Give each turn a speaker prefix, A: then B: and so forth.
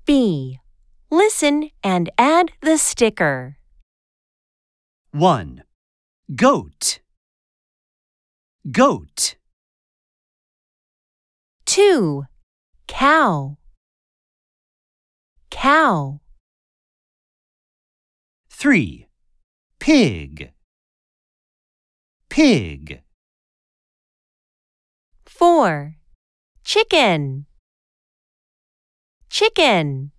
A: B. Listen and add the sticker.
B: 1. Goat. Goat.
A: 2. Cow. Cow.
B: 3. Pig. Pig.
A: 4. Chicken. Chicken.